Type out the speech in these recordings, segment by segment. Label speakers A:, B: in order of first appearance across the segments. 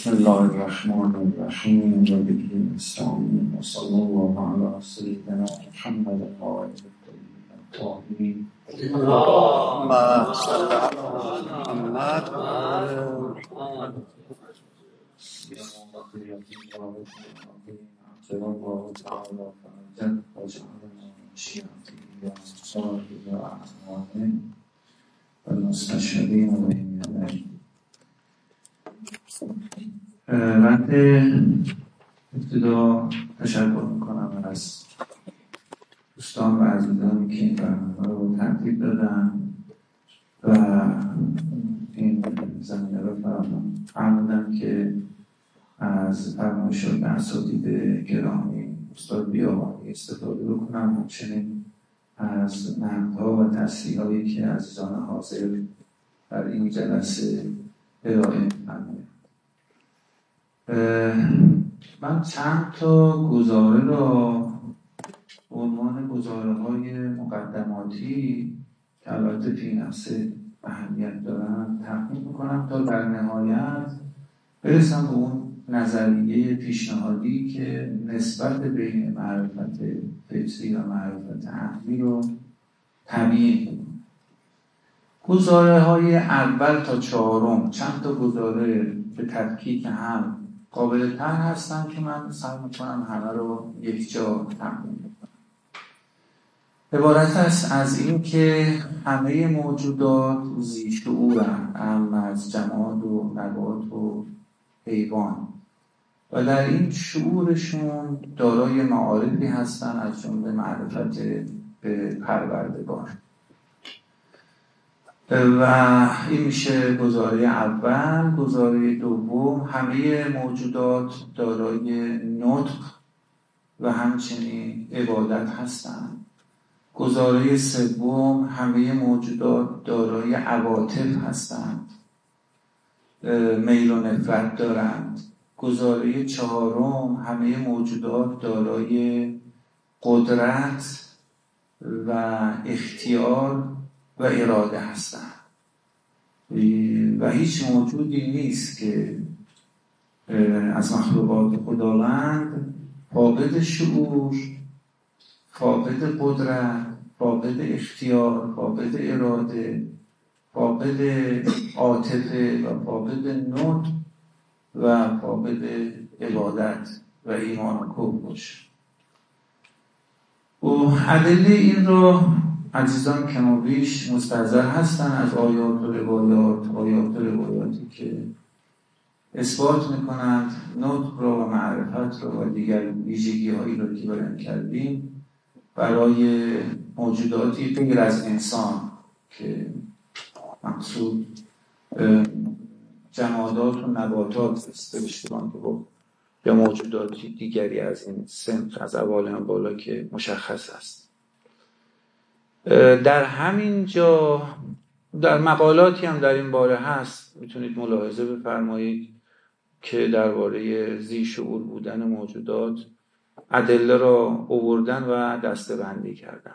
A: بسم الله الرحمن الرحیم و به نستعین و صلی الله علی سیدنا محمد وآله الطاهرین
B: اللهم صل على محمد
A: صلی الله تعالی فرجه و جعلنا شیعتی و صاحب و اعوانه و مستشهدین و بینیانه. من ابتدا تشکر میکنم از دوستان و عزیزانی که این برنامه رو ترتیب دادن و این زمینه رو فرمودن که از فرمایشات اساتید گرامی استاد بیابانی استفاده بکنم، همچنین از نقدها و تصحیح‌هایی که عزیزان حاضر در این جلسه ارائه می‌فرمایند. من چند تا گزاره را به عنوان گزاره‌های مقدماتی که البته فی نفسه اهمیت دارن تقدیم میکنم تا در نهایت برسم به اون نظریه پیشنهادی که نسبت بین معرفت فطری و معرفت عقلی رو تبیین کنم. گزاره‌های اول تا چهارم چند تا گزاره به تفکیک هم قابل تر هستن که من سعی میکنم همه رو یک جا تقدیم کنم. عبارت است از این که همه موجودات ذی شعورند، اهم از جماد و نبات و حیوان، و در این شعورشون دارای معارفی هستن از جمله معرفت به پروردگار. و این میشه گزاره اول. گزاره دوم، همه موجودات دارای نطق و همچنین عبادت هستند. گزاره سوم، همه موجودات دارای عواطف هستند، میل و نفرت دارند. گزاره چهارم، همه موجودات دارای قدرت و اختیار و اراده هستند و هیچ موجودی نیست که از مخلوقات خداوند فاقد شعور، فاقد قدرت، فاقد اختیار، فاقد اراده، فاقد عاطفه و فاقد نطق و فاقد عبادت و ایمان و کفر باشه. و ادله این را عزیزان کم و بیش مستحضر هستن از آیات و روایاتی که اثبات میکنند نطق را و معرفت را و دیگر ویژگی هایی را که بیان کردیم برای موجوداتی غیر از انسان که مقصود جمادات و نباتات است، یا موجوداتی دیگری از این صنف از عوالم بالا که مشخص است. در همین جا در مقالاتی هم در این باره هست، میتونید ملاحظه بفرمایید که درباره ذی شعور بودن موجودات ادله را آوردن و دسته‌بندی کردن.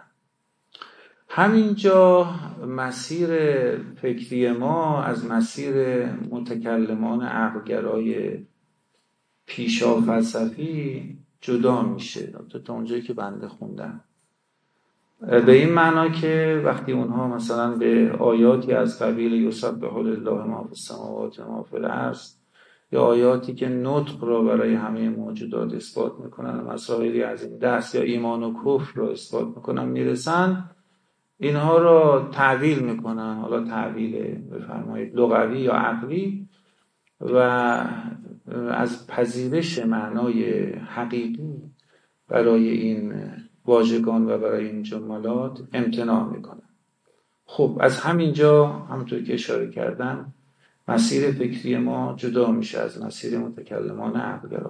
A: همینجا مسیر فکری ما از مسیر متکلمان عقلگرای پیشا فلسفی جدا میشه، تا اونجایی که بنده خوندم، به این معنا که وقتی اونها مثلا به آیاتی از قبیل یسبح لله ما فی السماوات و ما فی الارض یا آیاتی که نطق را برای همه موجودات اثبات میکنن، مسائلی از این دست یا ایمان و کفر را اثبات میکنن میرسن، اینها را تعویل میکنن، حالا تعویل بفرمایید لغوی یا عقلی، و از پذیرش معنای حقیقی برای این واژگان و برای این جملات امتناع میکنن. خب از همینجا همونطور که اشاره کردم مسیر فکری ما جدا میشه از مسیر متکلمان عقلگرا.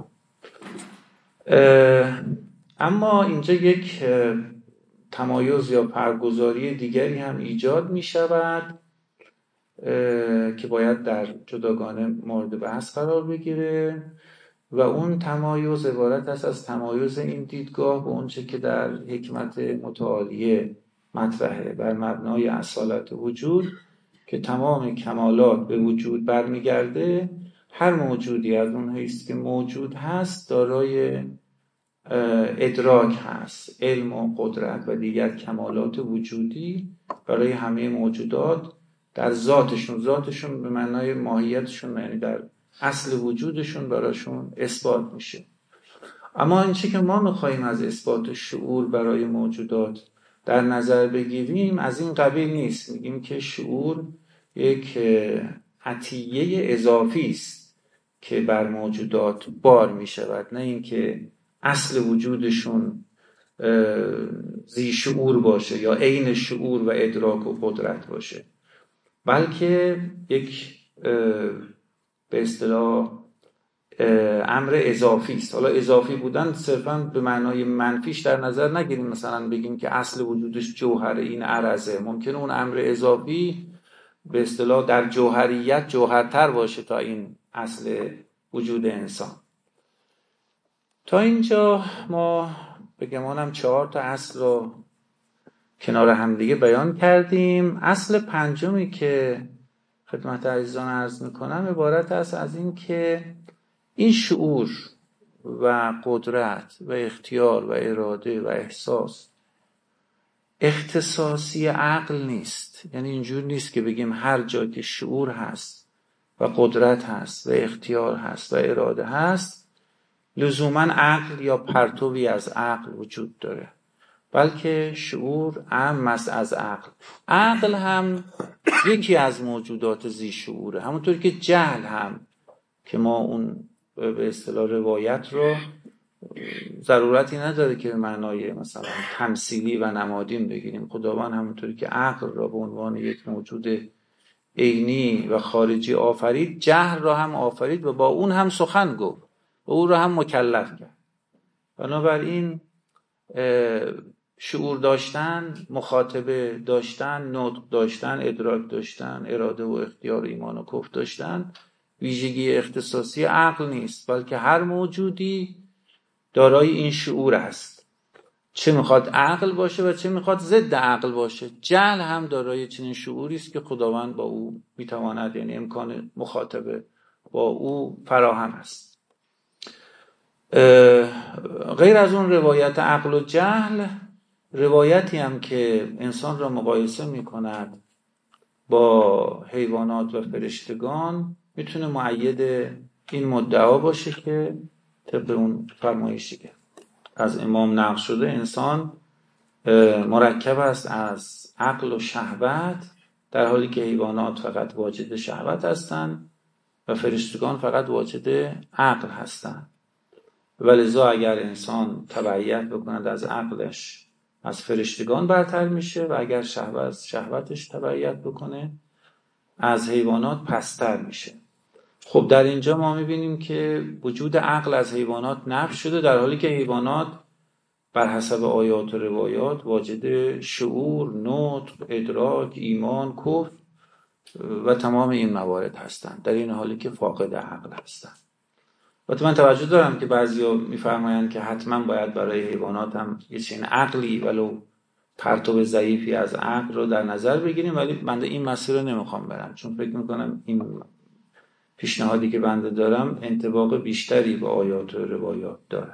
A: اما اینجا یک تمایز یا پرگذاری دیگری هم ایجاد میشود که باید در جداگانه مورد بحث قرار بگیره و اون تمایز عبارت است از تمایز این دیدگاه به اونچه که در حکمت متعالیه مطرحه بر مبنای اصالت وجود که تمام کمالات به وجود برمیگرده هر موجودی از اون حیث که موجود هست دارای ادراک هست، علم و قدرت و دیگر کمالات وجودی برای همه موجودات در ذاتشون به معنای ماهیتشون، یعنی در اصل وجودشون براشون اثبات میشه. اما این چی که ما میخواییم از اثبات شعور برای موجودات در نظر بگیریم از این قبیل نیست. میگیم که شعور یک عطیه اضافی است که بر موجودات بار میشود، نه اینکه اصل وجودشون ذی شعور باشه یا عین شعور و ادراک و قدرت باشه، بلکه یک به اصطلاح امر اضافی است. حالا اضافی بودن صرفا به معنای منفیش در نظر نگیریم، مثلا بگیم که اصل وجودش جوهره، این عرضه. ممکنه اون امر اضافی به اصطلاح در جوهریت جوهرتر باشه تا این اصل وجود انسان. تا اینجا ما به گمانم 4 تا اصل رو کنار همدیگه بیان کردیم. اصل پنجمی که خدمت عزیزان عرض میکنم عبارت است از این که این شعور و قدرت و اختیار و اراده و احساس اختصاصی عقل نیست. یعنی اینجور نیست که بگیم هر جا که شعور هست و قدرت هست و اختیار هست و اراده هست لزوما عقل یا پرتوی از عقل وجود داره، بلکه شعور عام است از عقل. عقل هم یکی از موجودات ذی شعوره، همونطور که جهل هم که ما اون به اصطلاح روایت رو ضرورتی نداره که به معنای مثلا تمثیلی و نمادین بگیریم. خداوند همونطوری که عقل را به عنوان یک موجود عینی و خارجی آفرید، جهل را هم آفرید و با اون هم سخن گفت و او را هم مکلف کرد. بنابراین شعور داشتن، مخاطبه داشتن، نطق داشتن، ادراک داشتن، اراده و اختیار، ایمان و کفر داشتن ویژگی اختصاصی عقل نیست، بلکه هر موجودی دارای این شعور است، چه میخواد عقل باشه و چه میخواد ضد عقل باشه. جهل هم دارای چنین شعوری است که خداوند با او میتواند، یعنی امکان مخاطبه با او فراهم است. غیر از اون روایت عقل و جهل، روایتی هم که انسان را مقایسه میکند با حیوانات و فرشتگان میتونه مؤید این مدعا باشه که طبق اون فرمایشی که از امام نقل شده انسان مرکب است از عقل و شهوت، در حالی که حیوانات فقط واجد شهوت هستند و فرشتگان فقط واجد عقل هستند. ولذا اگر انسان تبعیت بکند از عقلش از فرشتگان برتر میشه و اگر شهوتش تبعیت بکنه از حیوانات پستر میشه. خب در اینجا ما میبینیم که وجود عقل از حیوانات نفی شده، در حالی که حیوانات بر حسب آیات و روایات واجد شعور، نطق، ادراک، ایمان، کفر و تمام این موارد هستند، در این حالی که فاقد عقل هستند. و من توجه دارم که بعضیا میفرمایند که حتما باید برای حیوانات هم یه چنین عقلی ولو پرتو ضعیفی از عقل رو در نظر بگیریم، ولی بنده این مسیر رو نمیخوام برم، چون فکر میکنم این پیشنهادی که بنده دارم انطباق بیشتری با آیات و روایات داره.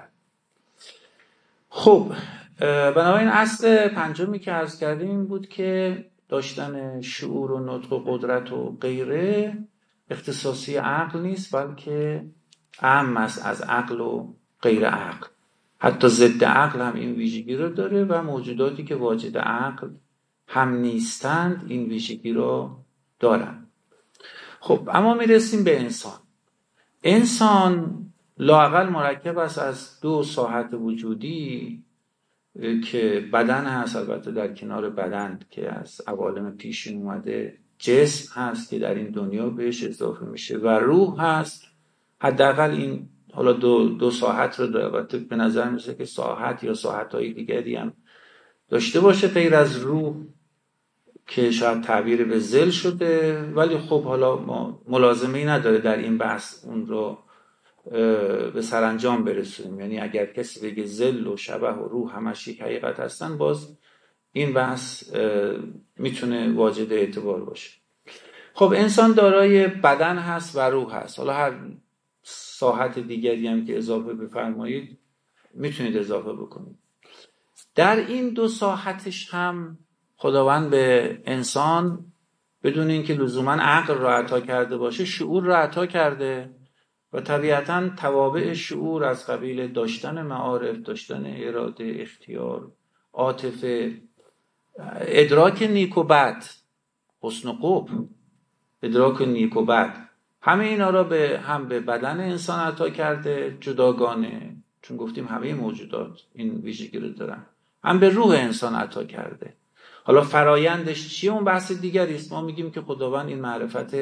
A: خب بنابراین اصل پنجمی که عرض کردیم این بود که داشتن شعور و نطق و قدرت و غیره اختصاصی عقل نیست، بلکه عام است از عقل و غیر عقل. حتی ضد عقل هم این ویژگی رو داره و موجوداتی که واجد عقل هم نیستند این ویژگی رو دارن. خب اما میرسیم به انسان. انسان لااقل مرکب است از 2 ساحت وجودی که بدن هست، البته در کنار بدن که از عوالم پیشین اومده، جسم هست که در این دنیا بهش اضافه میشه و روح هست. حداقل این حالا دو ساحت رو البته به نظر میسه که ساحت یا ساحت‌های دیگری هم داشته باشه غیر از روح که شاید تعبیر به ظل شده، ولی خب حالا ما ملازمه‌ای نداره در این بحث اون رو به سرانجام برسونیم. یعنی اگر کسی بگه ظل و شبح و روح همش یک حقیقت هستن، باز این بحث میتونه واجد اعتبار باشه. خب انسان دارای بدن هست و روح هست. حالا هر ساحت دیگری هم که اضافه بفرمایید میتونید اضافه بکنید. در این دو ساحتش هم خداوند به انسان بدون اینکه لزوما عقل را عطا کرده باشه شعور را عطا کرده و طبیعتاً توابع شعور از قبیل داشتن معارف، داشتن اراده، اختیار، عاطفه، ادراک نیک و بد، حسن و قبح، ادراک نیک و بد، همه اینا را هم به بدن انسان عطا کرده جداگانه، چون گفتیم همه موجودات این ویژگی رو دارن، هم به روح انسان عطا کرده. حالا فرایندش چیه اون بحث دیگری است. ما میگیم که خداوند این معرفت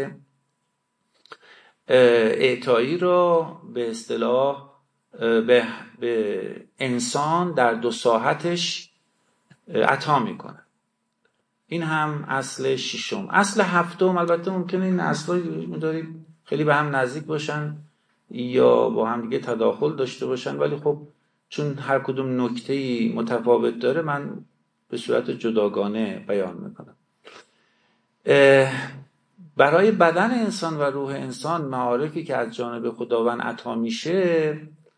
A: اعطایی رو به اصطلاح به انسان در دو ساحتش عطا میکنه. این هم اصل ششم. اصل هفتم، البته ممکنه این اصلایی داریم خیلی به هم نزدیک باشن یا با هم دیگه تداخل داشته باشن، ولی خب چون هر کدوم نکته‌ای متفاوت داره من به صورت جداگانه بیان میکنم. برای بدن انسان و روح انسان معارفی که از جانب خداوند عطا میشه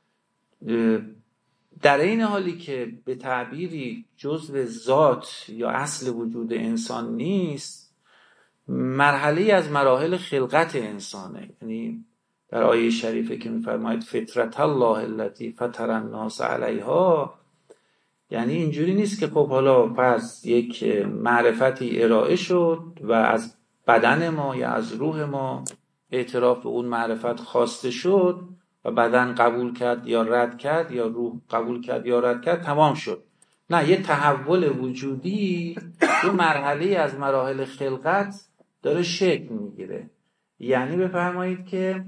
A: در این حالی که به تعبیری جزء ذات یا اصل وجود انسان نیست، مرحله از مراحل خلقت انسانه. یعنی در آیه شریفه که میفرماید فطرت الله التي فطر الناس علیها، یعنی اینجوری نیست که خب حالا پس یک معرفتی ارائه شد و از بدن ما یا از روح ما اعتراف به اون معرفت خواسته شد و بدن قبول کرد یا رد کرد یا روح قبول کرد یا رد کرد، تمام شد. نه، یه تحول وجودی دو مرحله از مراحل خلقت داره شکل میگیره. یعنی بفرمایید که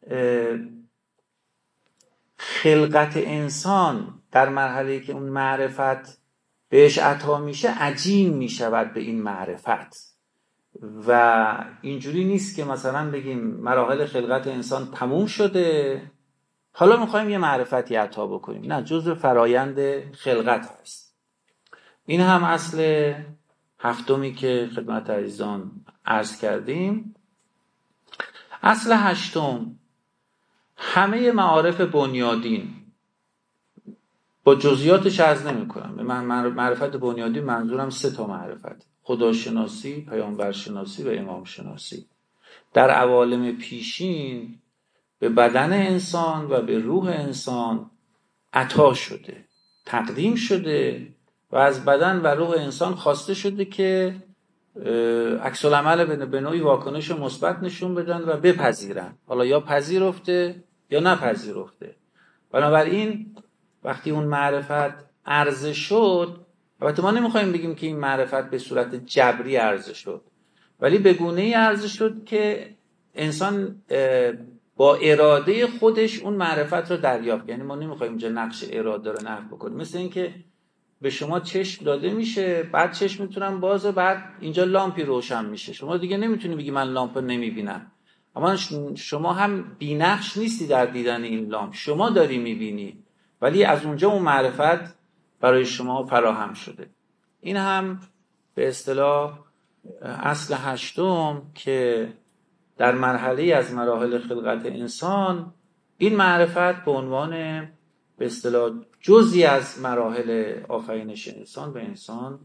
A: خلقت انسان در مرحله که اون معرفت بهش عطا میشه عجین میشود به این معرفت و اینجوری نیست که مثلا بگیم مراحل خلقت انسان تموم شده حالا میخوایم یه معرفتی عطا بکنیم. نه، جزء فرایند خلقت هست. این هم اصل هفتمی که خدمت عزیزان عرض کردیم. اصل هشتم، همه معارف بنیادین، با جزئیاتش عرض نمی کنم. من معرفت بنیادین منظورم 3 معرفت: خداشناسی، پیامبرشناسی و امام شناسی. در عوالم پیشین به بدن انسان و به روح انسان عطا شده، تقدیم شده و از بدن و روح انسان خواسته شده که عکس العمل به نوعی واکنش مثبت نشون بدن و بپذیرن. حالا یا پذیرفته یا نپذیرفته. بنابراین وقتی اون معرفت عرضه شد، البته ما نمیخوایم بگیم که این معرفت به صورت جبری عرضه شد، ولی به گونه‌ای عرضه شد که انسان با اراده خودش اون معرفت رو دریافت. یعنی ما نمیخوایم اینجا نقش اراده رو نقد بکنیم. مثل این که به شما چشم داده میشه، بعد چشمتونم بازه، بعد اینجا لامپی روشن میشه، شما دیگه نمیتونی بگی من لامپ رو نمیبینم. اما شما هم بی‌نقش نیستی در دیدن این لامپ، شما داری میبینی، ولی از اونجا اون معرفت برای شما فراهم شده. این هم به اصطلاح اصل هشتم که در مرحله از مراحل خلقت انسان این معرفت به عنوان به اصطلاح جزئی از مراحل آفرینش انسان به انسان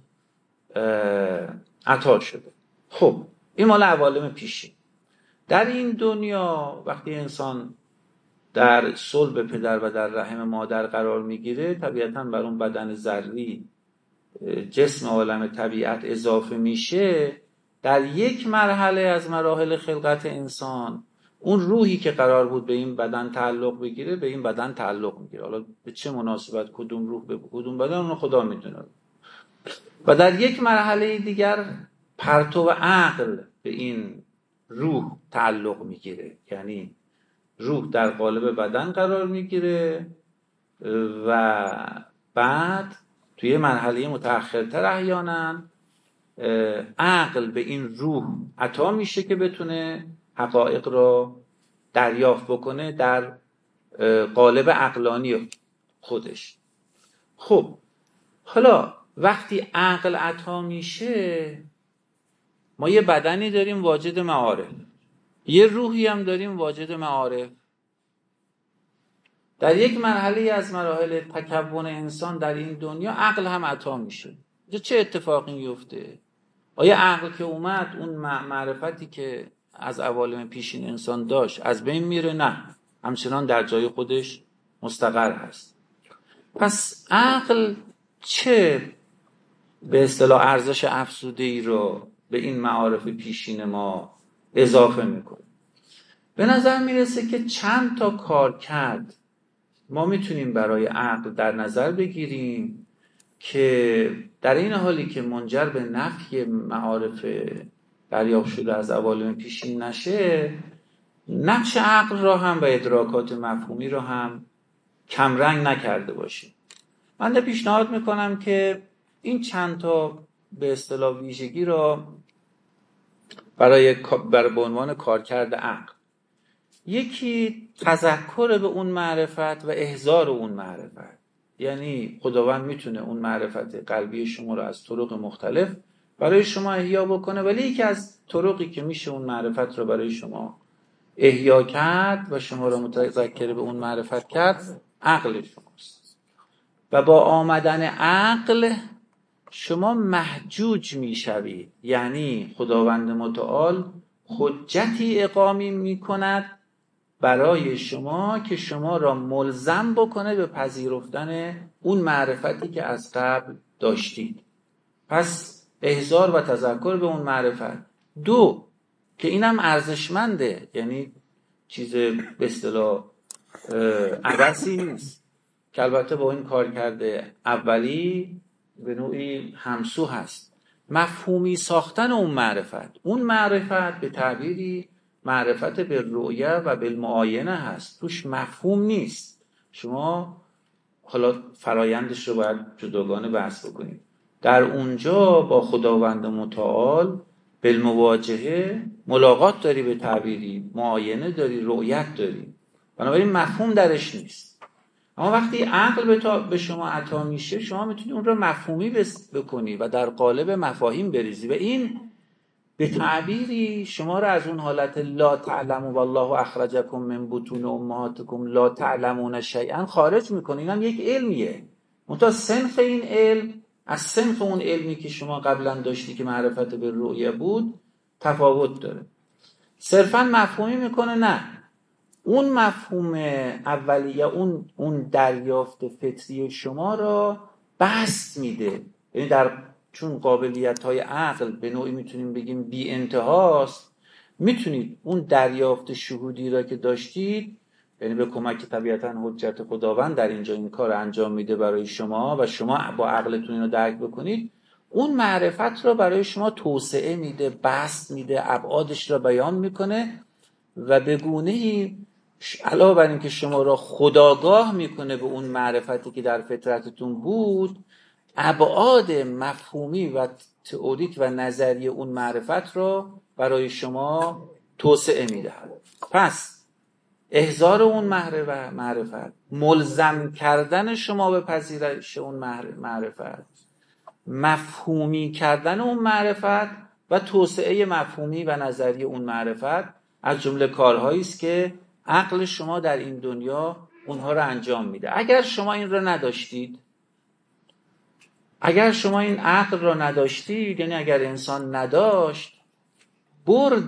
A: عطا شده. خب این مال عوالم پیشین. در این دنیا وقتی انسان در صلب پدر و در رحم مادر قرار میگیره، طبیعتاً بر اون بدن ذری جسم عالم طبیعت اضافه میشه. در یک مرحله از مراحل خلقت انسان اون روحی که قرار بود به این بدن تعلق بگیره به این بدن تعلق میگیره. حالا به چه مناسبت کدوم روح به کدوم بدن اونو خدا میدونه. و در یک مرحله دیگر پرتو عقل به این روح تعلق میگیره، یعنی روح در قالب بدن قرار میگیره و بعد توی مرحله متأخرتر احیانا عقل به این روح عطا میشه که بتونه حقایق رو دریافت بکنه در قالب عقلانی خودش. خب حالا وقتی عقل عطا میشه ما یه بدنی داریم واجد معارف، یه روحی هم داریم واجد معارف. در یک مرحله از مراحل تکون انسان در این دنیا عقل هم عطا میشه. چه اتفاقی میفته؟ آیا عقل که اومد اون معرفتی که از عوالم پیشین انسان داشت از بین میره؟ نه، همچنان در جای خودش مستقر هست. پس عقل چه به اصطلاح ارزش افزوده‌ای رو به این معارف پیشین ما اضافه میکنه؟ به نظر میرسه که چند تا کار کرد ما میتونیم برای عقل در نظر بگیریم که در این حالی که منجر به نفی معارف دریافت شده از عوالم پیشین نشه، نقش عقل را هم و ادراکات مفهومی را هم کمرنگ نکرده باشه. من پیشنهاد میکنم که این چند تا به اصطلاح ویژگی را برای به عنوان کارکرد عقل، یکی تذکر به اون معرفت و احضار اون معرفت. یعنی خداوند میتونه اون معرفت قلبی شما رو از طرق مختلف برای شما احیا بکنه، ولی یکی از طرقی که میشه اون معرفت رو برای شما احیا کرد و شما رو متذکر به اون معرفت کرد عقل شماست. و با آمدن عقل شما محجوج میشوید، یعنی خداوند متعال حجتی اقامی میکند برای شما که شما را ملزم بکنه به پذیرفتن اون معرفتی که از قبل داشتید. پس احضار و تذکر به اون معرفت. دو، که اینم ارزشمنده، یعنی چیز به اصطلاح عبثی نیست، که البته با این کار کرده اولی به نوعی همسو هست، مفهومی ساختن اون معرفت. اون معرفت به تعبیری معرفت به رؤیه و بالمعاینه هست، توش مفهوم نیست. شما حالا فرایندش رو باید جداگانه بحث بکنید. در اونجا با خداوند متعال بالمواجهه ملاقات داری، به تعبیری معاینه داری، رؤیت داری، بنابراین مفهوم درش نیست. اما وقتی عقل به شما عطا میشه، شما میتونی اون رو مفهومی بکنی و در قالب مفاهیم بریزی و این به تعبیری شما رو از اون حالت لا تعلموا والله اخرجکم من بطون امهاتکم لا تعلمون شیئا خارج میکنه. این هم یک علمیه، منتها صنف این علم از صنف اون علمی که شما قبلا داشتی که معرفت به رؤیه بود تفاوت داره. صرفا مفهومی میکنه؟ نه، اون مفهوم اولیه، اون دریافت فطری شما را بست میده. یعنی چون قابلیت‌های عقل به نوعی میتونیم بگیم بی انتهاست، میتونید اون دریافت شهودی را که داشتید، یعنی به کمک طبیعتاً حجت خداوند در اینجا این کار انجام میده برای شما و شما با عقلتون اینو درک بکنید، اون معرفت را برای شما توسعه میده، بست میده، ابعادش را بیان میکنه و به گونه‌ای علاوه بر این که شما را خودآگاه میکنه به اون معرفتی که در فطرتتون بود، ابعاد مفهومی و تئوریک و نظری اون معرفت را برای شما توسعه میدهد. پس احضار اون معرفت، ملزم کردن شما به پذیرش اون معرفت، مفهومی کردن اون معرفت و توسعه مفهومی و نظری اون معرفت از جمله کارهایی است که عقل شما در این دنیا اونها رو انجام میده. اگر شما این رو نداشتید، اگر شما این عقل را نداشتید، یعنی اگر انسان نداشت، برد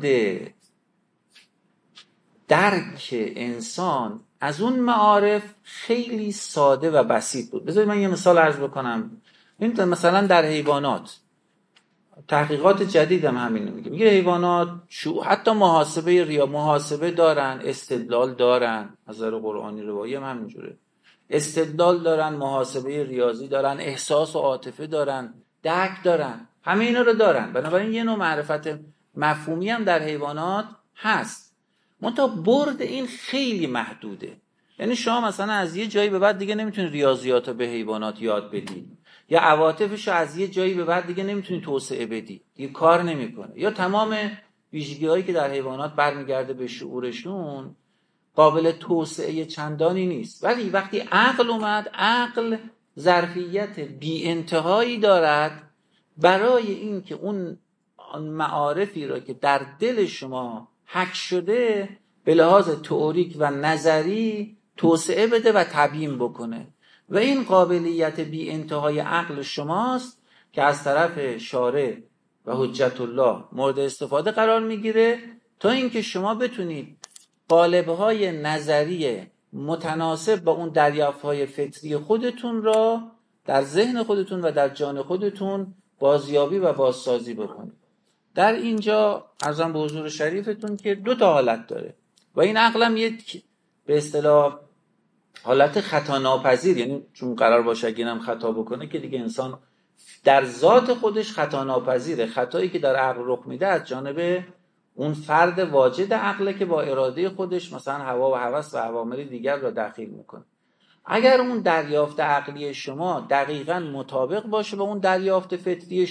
A: درک انسان از اون معارف خیلی ساده و بسیط بود. بذارید من یه مثال عرض بکنم. این مثلا در حیوانات تحقیقات جدید هم همین میگه. میگه حیوانات حتی محاسبه دارن، استدلال دارن، نظر قرآنی روایی هم همینجوره، استدلال دارن، محاسبه ریاضی دارن، احساس و عاطفه دارن، درک دارن، همه اینا رو دارن. بنابراین یه نوع معرفت مفهومی هم در حیوانات هست، منتها برد این خیلی محدوده. یعنی شما مثلا از یه جایی به بعد دیگه نمیتونید ریاضیات رو به حیوانات یاد بدی، یا عواطفش رو از یه جایی به بعد دیگه نمیتونید توسعه بدی، دیگه کار نمیکنه، یا تمام ویژگی‌هایی که در حیوانات برمیگرده به شعورشون قابل توسعه چندانی نیست. ولی وقتی عقل اومد، عقل ظرفیت بی انتهایی دارد برای این که اون معارفی را که در دل شما حک شده به لحاظ تئوریک و نظری توسعه بده و تبیین بکنه و این قابلیت بی انتهای عقل شماست که از طرف شارع و حجت الله مورد استفاده قرار میگیره تا اینکه شما بتونید قالب‌های نظری متناسب با اون دریافت‌های فطری خودتون را در ذهن خودتون و در جان خودتون بازیابی و بازسازی بکنید. در اینجا عرضم به حضور شریفتون که 2 تا حالت داره و این عقلم یک به اصطلاح حالت خطا ناپذیر، یعنی چون قرار باشه اگه اینم خطا بکنه که دیگه انسان در ذات خودش خطا ناپذیره. خطایی که در عقل رخ میده از جانب اون فرد واجد عقله که با اراده خودش مثلا هوا و هوس و عوامل دیگر را دخیل میکنه. اگر اون دریافت عقلی شما دقیقاً مطابق باشه با اون دریافت فطری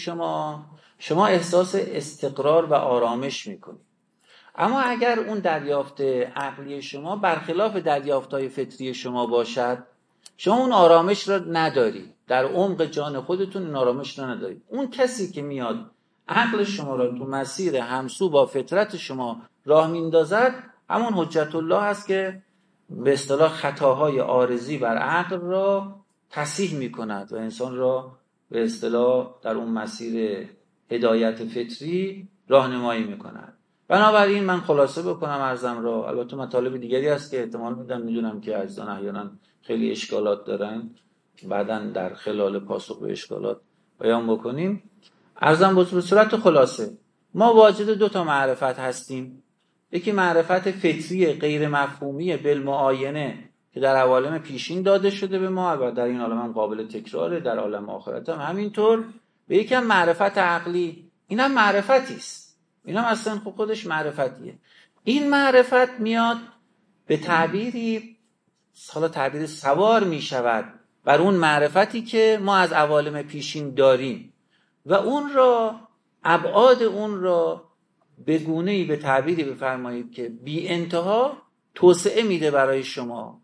A: شما احساس استقرار و آرامش میکنید. اما اگر اون دریافت عقلی شما برخلاف دریافت‌های فطری شما باشد، شما اون آرامش را نداری، در عمق جان خودتون این آرامش را ندارید. اون کسی که میاد عقل شما را تو مسیر همسو با فطرت شما راه میندازد، همون حجت الله هست که به اصطلاح خطاهای عارضی بر عقل را تصحیح میکند و انسان را به اصطلاح در اون مسیر هدایت فطری راهنمایی میکند. بنابراین من خلاصه بکنم عرضم را. البته مطالب دیگری هست که احتمال میدونم که عزیزان احیانا خیلی اشکالات دارن، بعداً در خلال پاسخ به اشکالات بیان بکنیم. عرضم به صورت خلاصه ما واجد 2 تا معرفت هستیم. یکی معرفت فطری غیر مفهومی بالمعاینه که در عوالم پیشین داده شده به ما، البته در این عالم هم قابل تکراره، در عالم آخرت هم همینطور. به یکم معرفت عقلی، اینم معرفتی است، اینم اصلا خودش معرفتیه. این معرفت میاد به تعبیری، حالا تعبیر سوار می شود بر اون معرفتی که ما از عوالم پیشین داریم و اون را ابعاد اون را به گونه‌ای به تعبیری بفرمایید که بی انتها توسعه میده برای شما،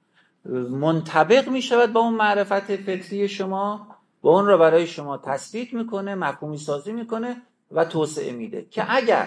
A: منطبق می شود با اون معرفت فطری شما و اون را برای شما تثبیت میکنه، مفهومی سازی میکنه و توسعه میده که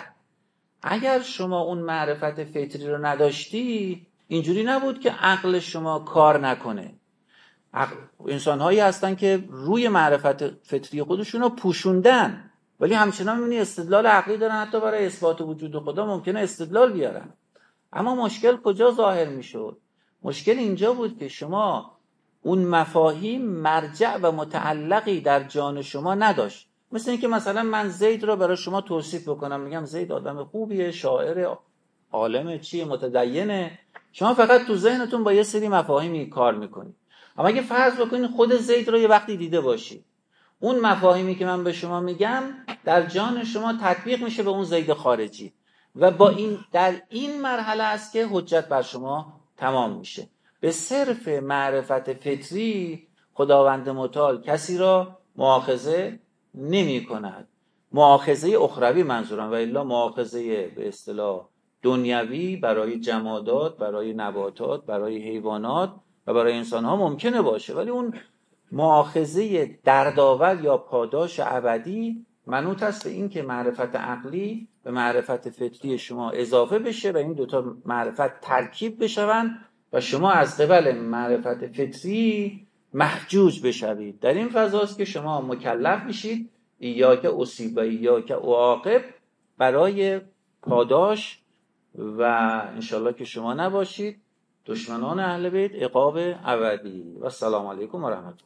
A: اگر شما اون معرفت فطری رو نداشتی، اینجوری نبود که عقل شما کار نکنه. انسان هایی هستن که روی معرفت فطری خودشون رو پوشوندن ولی همچنان می‌بینی استدلال عقلی دارن، حتی برای اثبات وجود خدا ممکنه استدلال بیارن. اما مشکل کجا ظاهر میشد؟ مشکل اینجا بود که شما اون مفاهیم مرجع و متعلقی در جان شما نداشت. مثل اینکه مثلا من زید را برای شما توصیف بکنم، میگم زید آدم خوبیه، شاعر، عالم، چیه، متدینه، شما فقط تو ذهنتون با یه سری مفاهیمی کار میکنید. اما اگه فرض بکنید خود زید رو یه وقتی دیده باشید، اون مفاهیمی که من به شما میگم در جان شما تطبیق میشه به اون زید خارجی و با این در این مرحله است که حجت بر شما تمام میشه. به صرف معرفت فطری خداوند متعال کسی را مؤاخذه نمی کند، مؤاخذه اخروی منظورم، و الا مؤاخذه به اصطلاح دنیوی برای جمادات، برای نباتات، برای حیوانات و برای انسان ها ممکنه باشه، ولی اون مؤاخذه دردآور یا پاداش ابدی منوط است به این که معرفت عقلی به معرفت فطری شما اضافه بشه و این 2 تا معرفت ترکیب بشوند و شما از قبل معرفت فطری محجوج بشوید. در این فضاست که شما مکلف میشید ایاک اصیب و ایاک اعاقب، برای پاداش و انشالله که شما نباشید دشمنان اهل بیت عقاب ابدی. و السلام علیکم و رحمت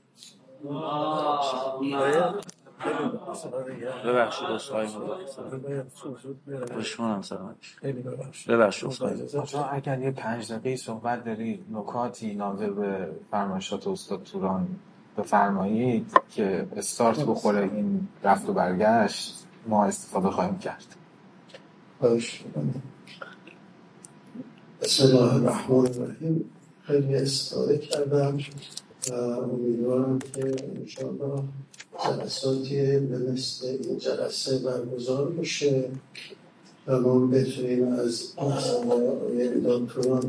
A: الله. ببخشید اصلاحی دشمنم سلامت ببخشید اصلاحی.
C: اگر یه 5 دقیقه صحبت داری، نکاتی ناظر به فرمایشات استاد توران بفرمایید که استارت بخوره این رفت و برگشت، ما استفاده خواهیم کرد.
D: باش. بسم الله الرحمن الرحیم. خیلی استفاده کردم و امیدوارم که انشاءالله جلساتی به مثل این جلسه برگزار بشه و ما بتونیم از مسئله دکتران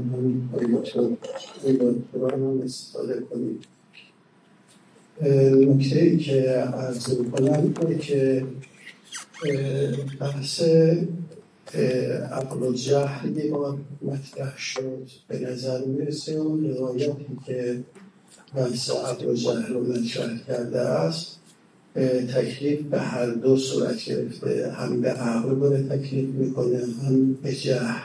D: هم استفاده کنیم. نکته‌ای که عرض می‌کنم اینه که بحث عقل و جهل یه بار مطرح شد. به نظر میرسه اون روایتی که بحث عقل و جهل رو مطرح کرده است تکلیف به هر دو صورت گرفته، هم به عقل داره تکلیف میکنه هم به جهل.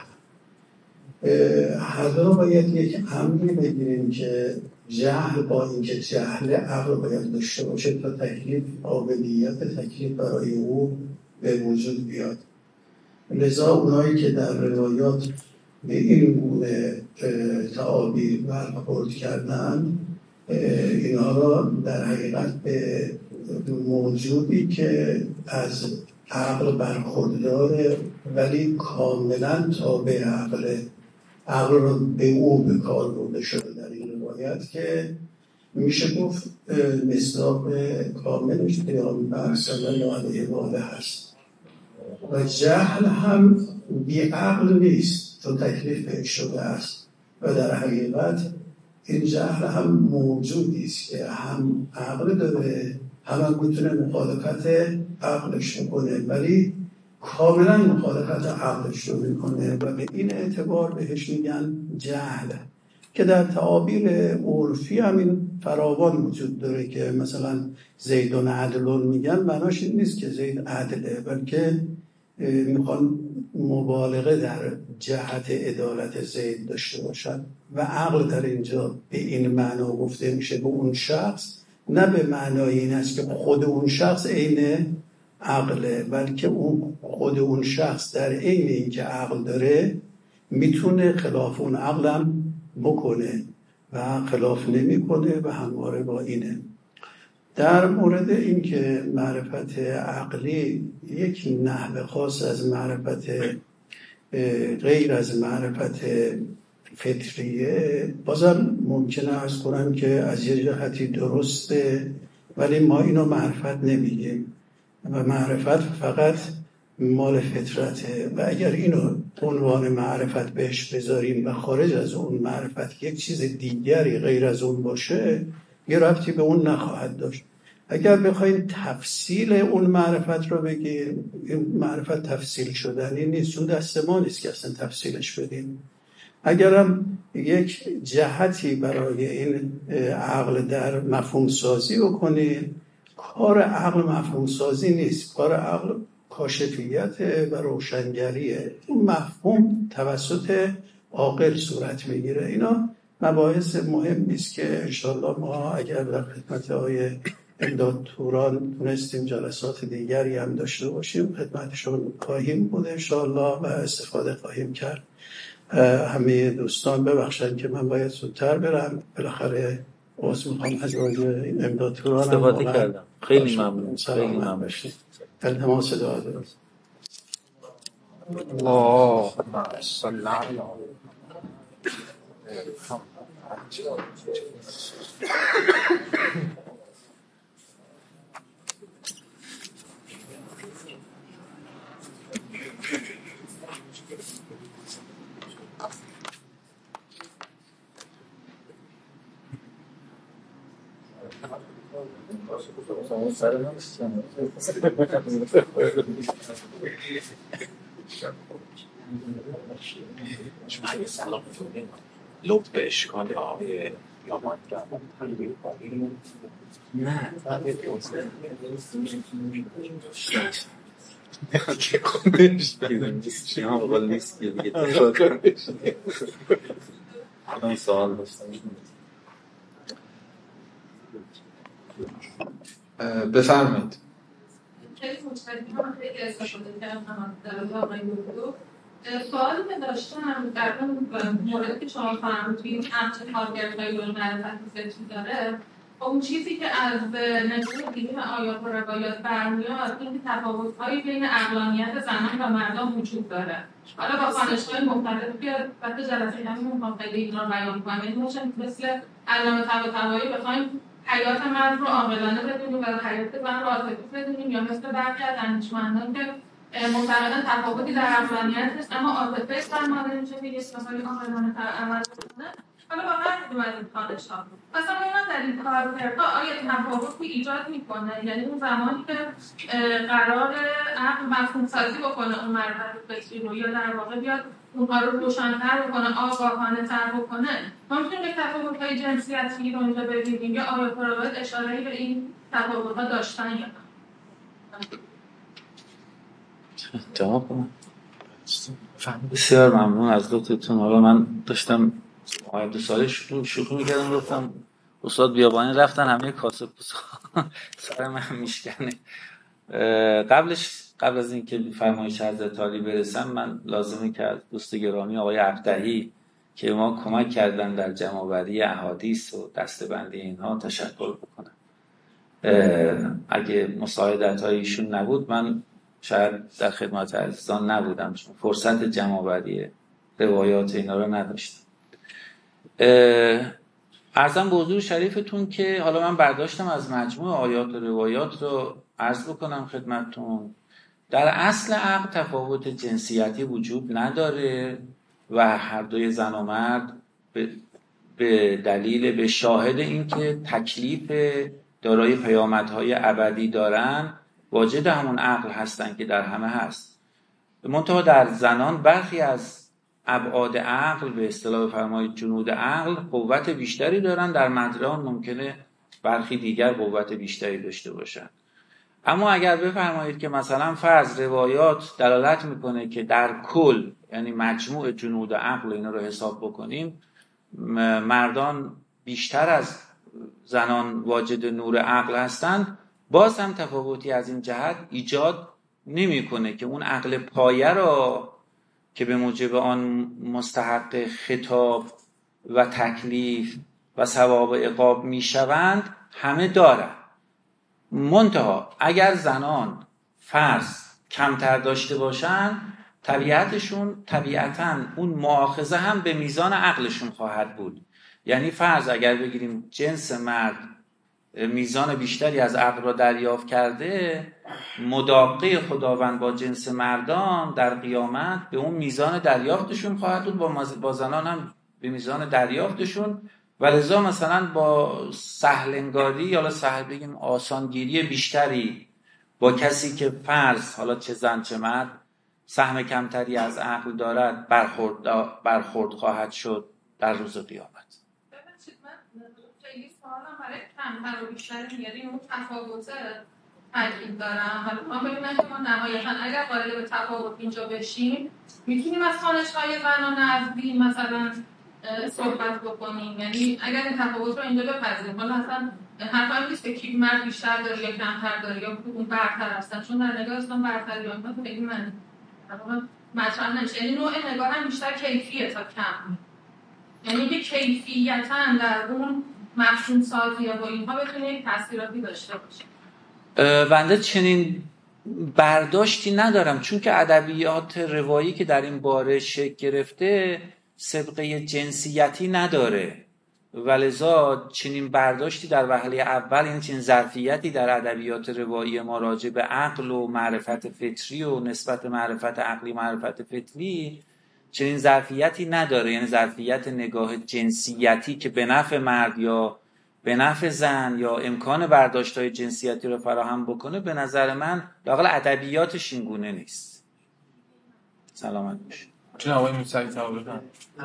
D: هر دو باید یک امری بگیریم که جهل با اینکه جهل عقل باید داشته باشه تا تکلیف قابلیت تکلیف برای او به وجود بیاد. لذا اونایی که در روایات به این گونه تعابیر برخورد کردن اینها را در حقیقت به موجودی که از عقل برخورداره ولی کاملا تابع عقل رو به او به کار برده شده در این روایت که میشه گفت مصداق کاملش پیامبر صلی الله علیه و آله هست. و جهل هم بی عقل نیست چون تکلیف بهش شده است و در حقیقت این جهل هم موجودی است که هم عقل داره هم میتونه مخالفت عقلش میکنه ولی کاملا مخالفت عقلش رو میکنه و به این اعتبار بهش میگن جهل که در تعابیر عرفی هم این فراوان وجود داره که مثلا زیدون عدلون میگن معناش این نیست که زید عدله بلکه میخوان مبالغه در جهت عدالت زید داشته باشن و عقل در اینجا به این معنا گفته میشه به اون شخص، نه به معنای این است که خود اون شخص عین عقله بلکه اون خود اون شخص در عین این که عقل داره میتونه خلاف اون عقلم بکنه و خلاف نمیکنه و همواره با اینه. در مورد این که معرفت عقلی یک نحو خاص از معرفت غیر از معرفت فطریه بازم ممکنه عرض کنم که از یه جهتی درسته ولی ما اینو معرفت نمیگیم و معرفت فقط مال فطرته و اگر اینو عنوان معرفت بهش بذاریم و خارج از اون معرفت یک چیز دیگری غیر از اون باشه یه ربطی به اون نخواهد داشت. اگر بخوایم تفصیل اون معرفت رو بگیم این معرفت تفصیل شدنی نیست چون دست ما نیست که اصلا تفصیلش بدیم. اگرم یک جهتی برای این عقل در مفهوم سازی بکنیم کار عقل مفهوم سازی نیست، کار عقل کاشفیت و روشنگریه. اون مفهوم توسط عاقل صورت میگیره. اینا مباحث مهم نیست که انشاءالله ما اگر در خدمت آقای امداد توران تونستیم جلسات دیگری هم داشته باشیم خدمتشون خواهیم بود انشاءالله و استفاده خواهیم کرد. همه دوستان ببخشن که من باید زودتر برم، بالاخره عضو میخوام از آقای امداد توران
A: استفاده کردم. خیلی ممنون. خیلی ممنون.
D: التماس دعا دارم.
C: الله صلی علی
E: لب به اشکال آقای یامان نه
A: سوال داشتم.
C: بفرمایید.
F: خیلی متشکرم. خیلی استفاده کردم در آقای دکتر. سوالی که داشتم در اون موردی که شما فرمودید توی این امر کارگرهای معرفت فطری داره اون چیزی که از نگاه دیگه آیات و روایات برمیاد این که تفاوت‌هایی بین عقلانیت زنان و مردان وجود داره. حالا با خوانش‌های مختلف که وقتی جلسه همین می‌خوام خیلی اینا رو بیان کنم این باشه مثل علامه طباطبایی بخوایم حیات مرد رو عاقلانه بدونیم و حیات زن رو عاطفی بدونیم یا مثل برخی از دانشمندان که معتقدن تفاوتی در عقلانیت هست اما عاطفه زن مادر میشه که استفاده عاقلانه عمل کنه حالا با هر کدوم از این خانش‌ها مثلا من در این کارکردها آیا تفاوتی ایجاد میکنه؟ یعنی اون زمانی که قرار عقل مفهوم‌سازی بکنه اون معرفت فکری رو، یا در واقع بیاد اونها رو روشن‌تر بکنه، آگاهانه‌تر بکنه، ما میتونیم به تفاوت‌های جنسیتی رو اینجا ببینیم یا آیا فروید اشاره‌ای به این تفاوت‌ها داشتن یا نه؟
A: جواب کنم. بسیار ممنون از لطفتون. حالا من داشتم دو ساله شوخی میکردم، گفتم استاد بیابانی رفتن همه کاسه پوسا سر من میشکنه. قبل از اینکه فرمایش حضرت عالی برسم، من لازمه که از دوست گرامی آقای ابطحی که ما کمک کردن در جمع‌آوری احادیث و دسته‌بندی اینها تشکر بکنم. اگه مساعدت های ایشون نبود من شاید در خدمت عزیزان نبودم، چون فرصت جمع‌آوری روایات اینا رو نداشتم. عرضم به حضور شریفتون که حالا من برداشتم از مجموع آیات و روایات رو عرض بکنم خدمتتون. در اصل عقل تفاوت جنسیتی وجود نداره و هر دوی زن و مرد به دلیل به شاهد این که تکلیف دارای پیامدهای ابدی دارن واجد همون عقل هستن که در همه هست. منتها در زنان برخی از ابعاد عقل به اصطلاح بفرمایید جنود عقل قوت بیشتری دارن، در مردان ممکنه برخی دیگر قوت بیشتری داشته باشن. اما اگر بفرمایید که مثلا فرض روایات دلالت میکنه که در کل، یعنی مجموع جنود عقل اینا رو حساب بکنیم، مردان بیشتر از زنان واجد نور عقل هستند، باز هم تفاوتی از این جهت ایجاد نمیکنه که اون عقل پایه را که به موجب آن مستحق خطاب و تکلیف و ثواب عقاب میشوند همه دارند. منتها اگر زنان فرض کمتر داشته باشن، طبیعتاً اون مؤاخذه هم به میزان عقلشون خواهد بود. یعنی فرض اگر بگیریم جنس مرد میزان بیشتری از عقل را دریافت کرده، مداقه خداوند با جنس مردان در قیامت به اون میزان دریافتشون خواهد بود، با زنان هم به میزان دریافتشون، و لذا مثلا با سهلنگاری یا سهل بگیم آسانگیری بیشتری با کسی که فرض حالا چه زن چه مرد سهم کمتری از عقل دارد برخورد خواهد شد در روز قیامت.
F: خیلی سوالم برای کمتر و بیشتر میاری اون تفاوته تاکید دارم. حالا ما ببینم که ما نهایتا اگر قائل به تفاوت اینجا بشیم میتونیم از خوانش‌های زنان نزدی مثلا صحبت بکنیم. یعنی اگر این تفاوت رو اینجا بپذیریم، حالا اصلا حرفم نیست که کی مرد بیشتر داره یا کمتر داره یا اون برتر هستن، چون در نگاه اصلا برتری یا اینها خیلی من مطرح نمیشه. یعنی نوع نگاه هم بیشتر کیفیه تا کم، یعنی که کیفیتاً در اون مفهوم سازی یا با اینها بتونه یک تأثیراتی داشته باشه.
A: بنده چنین برداشتی ندارم، چون که ادبیات روایی که در این باره شکل گرفته سابقه جنسیتی نداره، ولذا چنین برداشتی در وهله اول، یعنی چنین ظرفیتی در ادبیات روایی ما راجع به عقل و معرفت فطری و نسبت معرفت عقلی معرفت فطری چنین ظرفیتی نداره. یعنی ظرفیت نگاه جنسیتی که به نفع مرد یا به نفع زن یا امکان برداشت‌های جنسیتی رو فراهم بکنه، به نظر من لااقل ادبیاتش این گونه نیست. سلامت باشید.
C: چون آقای موسوی جواب بدن.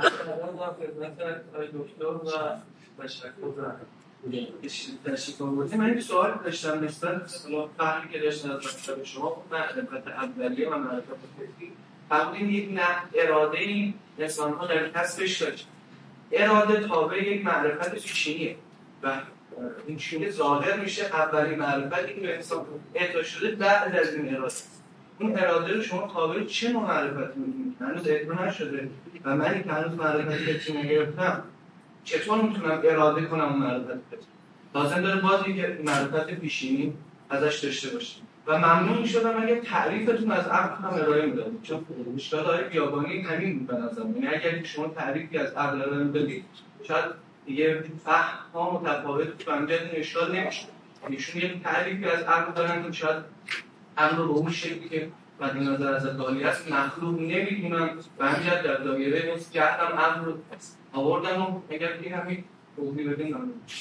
G: من این سوال داشتم نسبت به فهمی که داشتن از مطلب شما، معرفت اولیه و معرفت فطری قبل یک اراده انسان‌ها در کسبش داشت. اراده تابع یک معرفت پیشینیه و این چیزی ظاهر میشه اولین معرفتی که به انسان اعطا شده بعد از این اراده. اون اراده رو شما تابع چه نوع معرفتی می‌کنید؟ هنوز اعطا نشده و من که هنوز معرفتی که نگرفتم چطور میتونم اراده کنم اون معرفت رو؟ لازم داره باز یک معرفت پیشینی ازش داشته باشه و ممنون می‌شدم اگه تعریفتون از عقل هم ارائه میدادید، چون اشکال آقای بیابانی همین بود به نظرم. یعنی اگر شما تعریفی از عقل ارائه بدید شاید دیگه فهم‌ها متفاوت و اینجا این اشکال نمیشه. ایشون یک تعریفی از عقل دارن که شاید عقل رو به اون شکلی که و به نظر از عالی است مخلوق نمیدونم و همین در دایره اون جهتم امر رو آوردم و اگر که همین توضیح بدیم.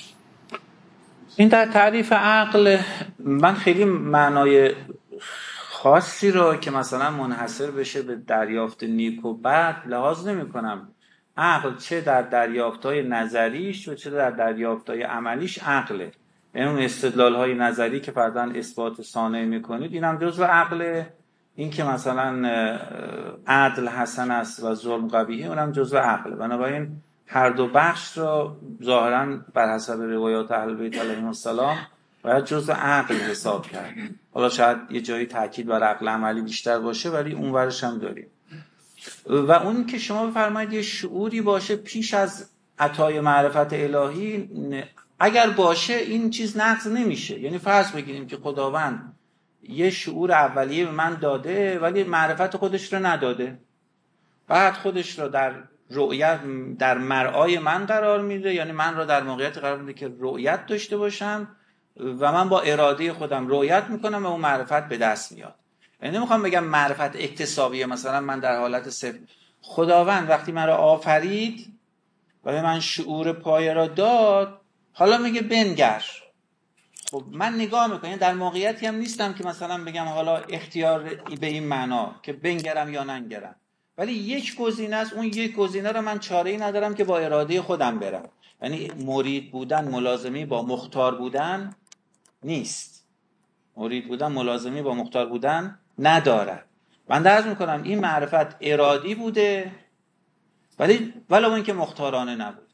A: این در تعریف عقل من خیلی معنای خاصی رو که مثلا منحصر بشه به دریافت نیک و بد لحاظ نمی کنم. عقل چه در دریافت‌های نظریش و چه در دریافت‌های عملیش عقله. یعنی اون استدلال‌های نظری که فرضاً اثبات صانع می‌کنید اینم جزو عقله. این که مثلا عدل حسن است و ظلم قبیحه اونم جزو عقله. بنابراین هر دو بخش رو ظاهراً بر حسب روایات اهل بیت علیهم السلام باید جزو عقل حساب کرد. حالا شاید یه جایی تاکید بر عقل عملی بیشتر باشه ولی اون ورش هم داریم. و اون که شما بفرمایید یه شعوری باشه پیش از عطای معرفت الهی، اگر باشه این چیز نقض نمیشه. یعنی فرض بگیریم که خداوند یه شعور اولیه به من داده ولی معرفت خودش رو نداده، بعد خودش رو در رؤیت در مرعای من قرار میده، یعنی من رو در موقعیت قرار میده که رؤیت داشته باشم و من با اراده خودم رؤیت میکنم و اون معرفت به دست میاد. یعنی نمیخوام بگم معرفت اکتسابیه، مثلا من در حالت صفر. خداوند وقتی من رو آفرید و به من شعور پایه را داد، حالا میگه بنگر. خب من نگاه میکنم در موقعیتی هم نیستم که مثلا بگم حالا اختیار به این معنا که بنگرم یا ننگرم، ولی یک گزینه است، اون یک گزینه رو من چاره‌ای ندارم که با اراده خودم برم. یعنی مرید بودن ملازمی با مختار بودن نیست. مرید بودن ملازمی با مختار بودن ندارد. من درز میکنم این معرفت ارادی بوده ولی ولو اینکه مختارانه نبود.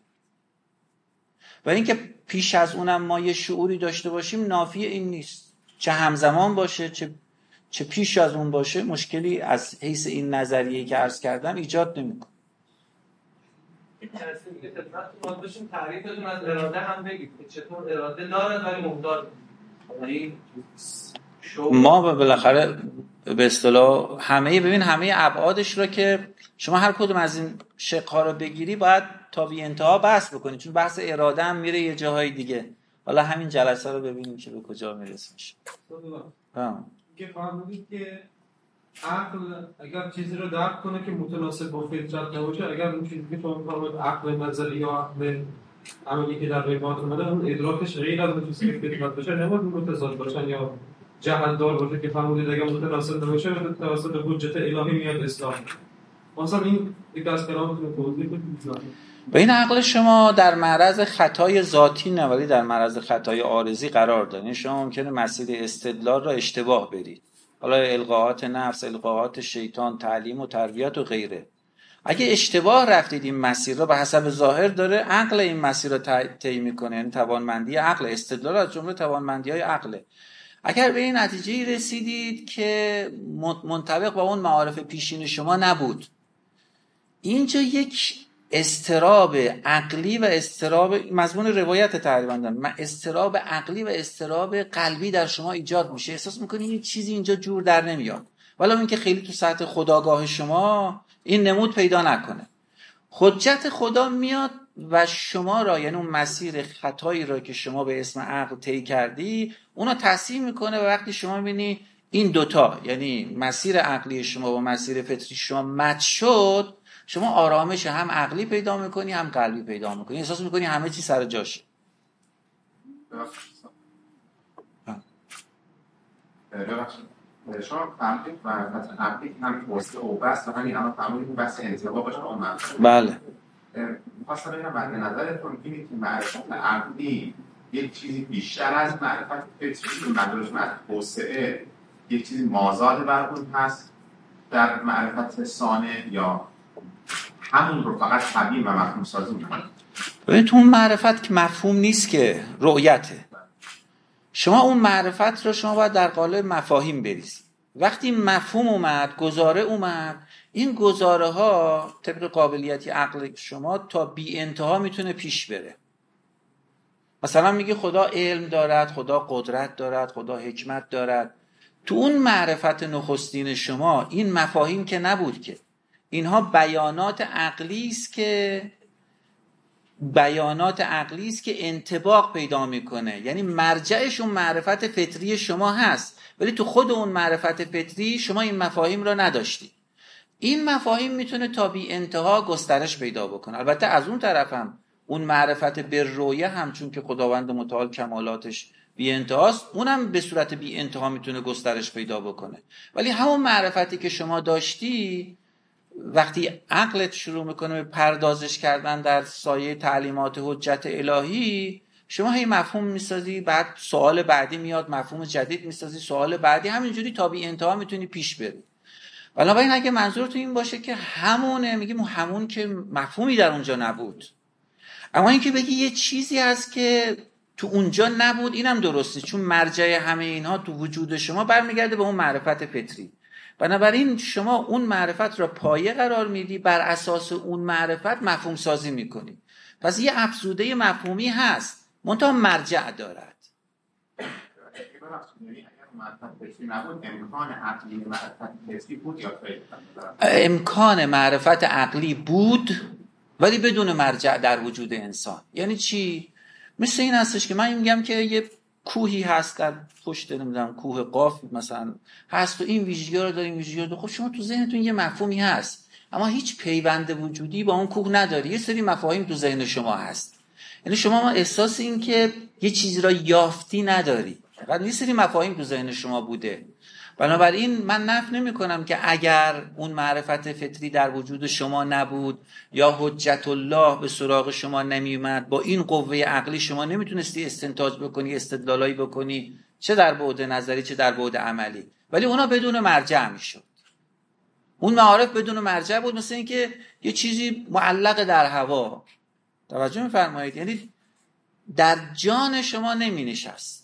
A: و اینکه پیش از اونم ما یه شعوری داشته باشیم نافی این نیست. چه همزمان باشه چه پیش از اون باشه مشکلی از حیث این نظریه‌ای که عرض کردم ایجاد نمیکنه.
G: این ترسیم که خدمت تو باید باشیم تعریفتون از اراده هم بگید که چطور اراده دارد ولی مختار.
A: ما بالاخره به اصطلاح همه ابعادش رو که شما هر کدوم از این شق‌ها رو بگیری باید تا بی انتها بحث بکنید، چون بحث اراده هم میره یه جاهای دیگه. حالا همین جلسه رو ببینیم که به کجا میرسه.
H: که فرمودید که عقل اگر چیزی رو درک کنه که متناسب با فطرت نباشه، اگر اون چیزی که شما فرمودید عقل نظری یا عقل عملی که در روایات اومده اون ادراکش غیر از اون چیزی که فطرت باشه نباید متضاد باشن یا جهل دار باشه که فرمودید اگر متناسب نباشه توسط حجت الهی میاد اصلاح. مثلا این یک از کلامتون توضیح بدید.
A: به این عقل شما در معرض خطای ذاتی نه ولی در معرض خطای عارضی قرار دارید. شما ممکنه مسیر استدلال را اشتباه برید، حالا القاءات نفس، القاءات شیطان، تعلیم و تربیت و غیره. اگه اشتباه رفتید این مسیر را به حسب ظاهر داره عقل این مسیر را طی میکنه، یعنی توانمندی عقل. استدلال از جمله توانمندی‌های عقله. اگر به این نتیجه رسیدید که منطبق با اون معارف پیشین شما نبود، اینجا یک اضطراب عقلی و اضطراب مضمون روایت تقریبا دارم، اضطراب عقلی و اضطراب قلبی در شما ایجاد میشه. احساس میکنید یه چیزی اینجا جور در نمیاد، ولی اینکه خیلی تو سطح خودآگاه شما این نمود پیدا نکنه. حجت خدا میاد و شما را، یعنی اون مسیر خطایی را که شما به اسم عقل طی کردی اونو تصحیح میکنه و وقتی شما میبینی این دوتا یعنی مسیر عقلی شما و مسیر فطری شما مچ شد، شما آرامش هم عقلی پیدا میکنی هم قلبی پیدا میکنی، احساس میکنی همه چی سر جاشه.
I: شما فهمید معرفت عقلی هم واسه او بس و همین الان فهمیدیم بس انتباه باشه اون منظور.
A: بله.
I: می‌خواستم ببینم بعد نظرتون اینه که معرفت عقلی یک چیزی بیشتر از معرفت فطری منظورش از توسعه یک چیزی مازاد بر اون هست در معرفت صانع یا همون رو فقط طبیعی و مفهوم سازی می‌کنه؟
A: ببین تو اون معرفت که مفهوم نیست که رؤیته. شما اون معرفت رو شما باید در قالب مفاهیم بریزید. وقتی مفهوم اومد، گزاره اومد، این گزاره ها طبق قابلیتی عقل شما تا بی انتها میتونه پیش بره. مثلا میگه خدا علم دارد، خدا قدرت دارد، خدا حکمت دارد. تو اون معرفت نخستین شما این مفاهیم که نبود که، اینها بیانات عقلی است که بیانات عقلی است که انطباق پیدا میکنه، یعنی مرجعش اون معرفت فطری شما هست، ولی تو خود اون معرفت فطری شما این مفاهیم را نداشتی. این مفاهیم میتونه تا بی انتها گسترش پیدا بکنه. البته از اون طرف هم اون معرفت بالرؤیه هم چون که خداوند متعال کمالاتش بی انتهاست، اونم به صورت بی انتها میتونه گسترش پیدا بکنه. ولی همون معرفتی که شما داشتی وقتی عقلت شروع میکنه به پردازش کردن در سایه تعلیمات حجت الهی، شما هی مفهوم میسازی، بعد سوال بعدی میاد، مفهوم جدید میسازی، سوال بعدی، همینجوری تا بی انتها میتونی پیش بری. بنابراین اگه منظورتون این باشه که همونه، میگیم همون که مفهومی در اونجا نبود. اما اینکه بگی یه چیزی هست که تو اونجا نبود، اینم درسته، چون مرجع همه اینها تو وجود شما برمیگرده به اون معرفت فطری. بنابراین شما اون معرفت را پایه قرار میدی، بر اساس اون معرفت مفهوم سازی میکنی. پس یه افزوده مفهومی هست، منتها مرجع دارد. امکان معرفت عقلی بود ولی بدون مرجع در وجود انسان. یعنی چی؟ مثل این هستش که من میگم که یه کوهی هست در پشت نمیدونم کوه قاف مثلا هست و این ویژگی‌ها رو داریم، ویژگی‌ها رو. خب شما تو ذهنتون یه مفهومی هست اما هیچ پیوند وجودی با اون کوه نداری. یه سری مفاهیم تو ذهن شما هست، یعنی شما احساس این که یه چیزی را یافتی نداری، فقط یه سری مفاهیم تو ذهن شما بوده. بنابراین من نفی نمی‌کنم که اگر اون معرفت فطری در وجود شما نبود یا حجت الله به سراغ شما نمیومد، با این قوه عقلی شما نمیتونستی استنتاج بکنی، استدلالایی بکنی، چه در بعد نظری چه در بعد عملی، ولی اونا بدون مرجع میشد. اون معارف بدون مرجع بود، مثل اینکه یه چیزی معلق در هوا. توجه می‌فرمایید؟ یعنی در جان شما نمی‌نشست.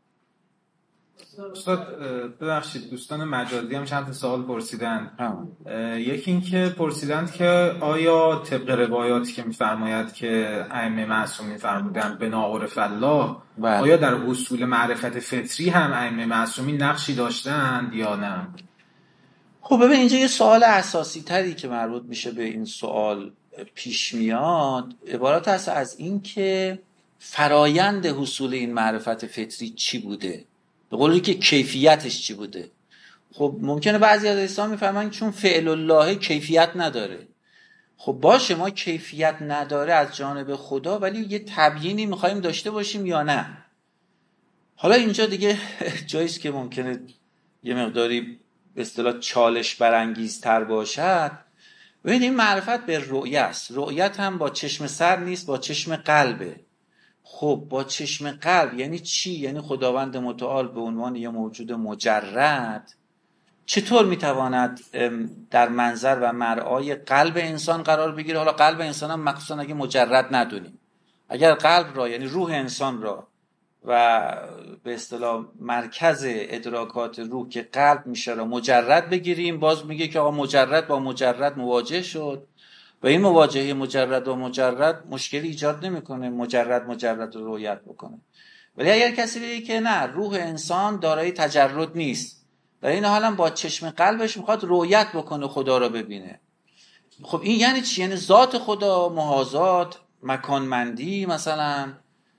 C: استاد ببخشید، دوستان مجازی هم چند تا سوال پرسیدن. یکی این که پرسیدند که آیا طبق روایاتی که می‌فرماید که ائمه معصومین فرمودند بنا عرف الله، آیا در حصول معرفت فطری هم ائمه معصومین نقشی داشتند یا نه؟
A: خب ببین اینجا یه سوال اساسی تری که مربوط میشه به این سوال پیش میاد، عبارت هست از این که فرایند حصول این معرفت فطری چی بوده، به قولی که کیفیتش چی بوده. خب ممکنه بعضی از اسلام میفهمن چون فعل الله کیفیت نداره. خب باشه، ما کیفیت نداره از جانب خدا، ولی یه تبیینی میخوایم داشته باشیم یا نه. حالا اینجا دیگه جاییست که ممکنه یه مقداری به اصطلاح چالش برانگیزتر باشد. ببینید این معرفت به رؤیه است. رؤیت هم با چشم سر نیست، با چشم قلبه. خب با چشم قلب یعنی چی؟ یعنی خداوند متعال به عنوان یه موجود مجرد چطور میتواند در منظر و مرعای قلب انسان قرار بگیره؟ حالا قلب انسان هم مخصوصا اگه مجرد ندونیم، اگر قلب را یعنی روح انسان را و به اصطلاح مرکز ادراکات روح که قلب میشه را مجرد بگیریم، باز میگه که آقا مجرد با مجرد مواجه شد و این مواجهه مجرد و مجرد مشکلی ایجاد نمیکنه مجرد رو رؤیت بکنه. ولی اگر کسی بگه که نه، روح انسان دارای تجرد نیست، در این حال هم با چشم قلبش میخواد رؤیت بکنه، خدا رو ببینه. خب این یعنی چی؟ یعنی ذات خدا، محاذات، مکانمندی، مثلا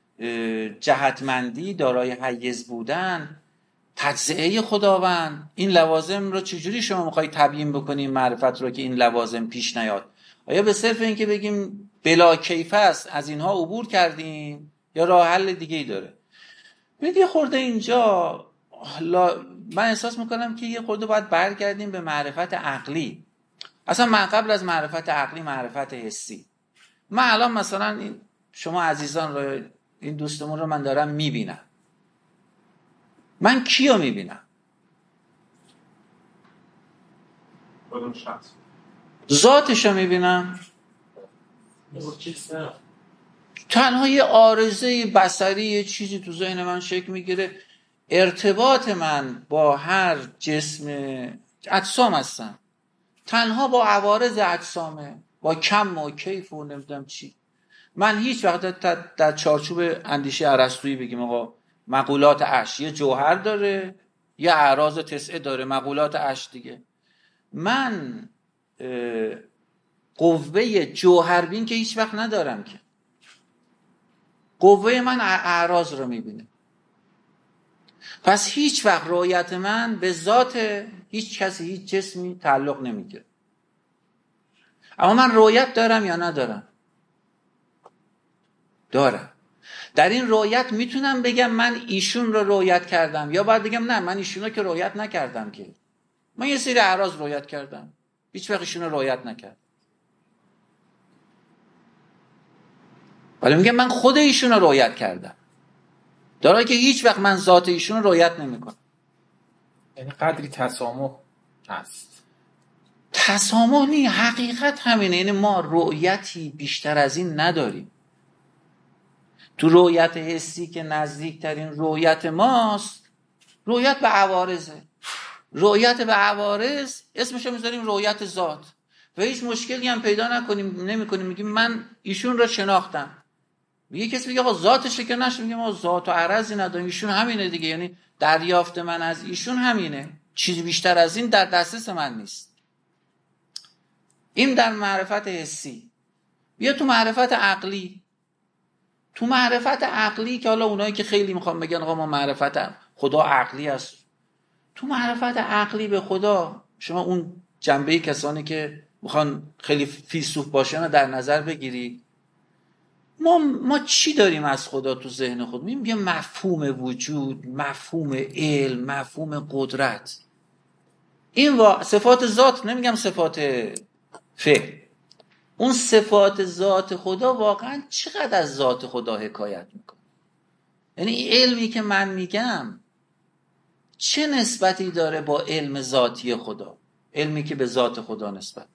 A: جهتمندی، دارای حیز بودن، تجزئه خداوند. این لوازم رو چجوری شما میخوای تبیین بکنیم معرفت رو که این لوازم پیش نیاد؟ آیا به صرف این که بگیم بلا کیف است از اینها عبور کردیم یا راه حل دیگه ای داره؟ ببینید یه خورده اینجا من احساس میکنم که یه خورده باید برگردیم به معرفت عقلی. اصلا من قبل از معرفت عقلی معرفت حسی. من الان مثلا شما عزیزان رو، این دوستمون رو من دارم میبینم، من کیو میبینم؟
I: کدوم شخص؟
A: ذاتشو میبینم. تنها یه عارضه بصری، یه چیزی تو ذهن من شکل میگیره. ارتباط من با هر جسم اجسام هستم، تنها با عوارض اجسامه، با کم و کیف و نمیدونم چی. من هیچ وقت در چارچوب اندیشه ارسطویی بگیم آقا مقولات عش یه جوهر داره، یه اعراض تسعه داره، مقولات عش دیگه. من قوه جوهربین که هیچ وقت ندارم که. قوه من اعراض رو میبینه. پس هیچ وقت رؤیت من به ذات هیچ کسی هیچ جسمی تعلق نمیگیره. اما من رؤیت دارم یا ندارم؟ دارم. در این رؤیت میتونم بگم من ایشون رو رؤیت کردم، یا باید بگم نه من ایشون رو که رؤیت نکردم، که من یه سری اعراض رؤیت کردم، هیچ وقت ایشون رو رؤیت نکردم. ولی میگم من خود ایشون رو رؤیت کردم، در حالی که هیچ وقت من ذات ایشون رو رؤیت نمیکنم.
C: یعنی قدری تسامح هست.
A: تسامح نی، حقیقت همینه. یعنی ما رؤیتی بیشتر از این نداریم. تو رؤیت حسی که نزدیکترین رؤیت ماست، رؤیت به عوارضه. رؤیت به عوارض اسمشو میذاریم رؤیت ذات و هیچ مشکلی هم پیدا نمیکنیم. میگیم من ایشون رو شناختم. یه کسی میگه آقا ذاتشه که نشه، میگیم آقا ذات و عرضی نداریم، ایشون همینه دیگه. یعنی دریافت من از ایشون همینه، چیزی بیشتر از این در دسترس من نیست. این در معرفت حسی. بیا تو معرفت عقلی. تو معرفت عقلی که حالا اونایی که خیلی میخوام بگن آقا ما معرفت خدا عقلی است، تو معرفت عقلی به خدا شما اون جنبه کسانی که میخوان خیلی فیلسوف باشن در نظر بگیرید. ما چی داریم از خدا تو ذهن خود؟ میگیم مفهوم وجود، مفهوم علم، مفهوم قدرت. این صفات ذات، نمیگم صفات فعل. اون صفات ذات خدا واقعا چقدر از ذات خدا حکایت میکنه؟ یعنی علمی که من میگم چه نسبتی داره با علم ذاتی خدا؟ علمی که به ذات خدا نسبت،